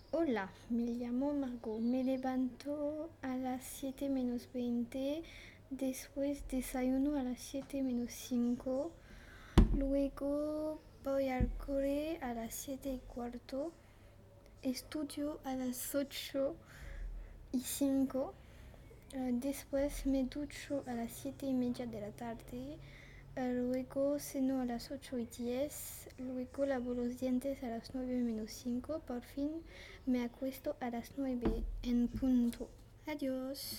Hola, me llamo Margot. Me levanto a las 7 menos 20. Después desayuno a las 7 menos 5. Luego voy al cole a las 7 y cuarto. Estudio a las 8 y 5. Después me ducho a las 7 y media de la tarde. Luego ceno a las 8 y 10. Luego lavo los dientes a las 9 menos 5. Por fin me acuesto a las 9 en punto. Adiós.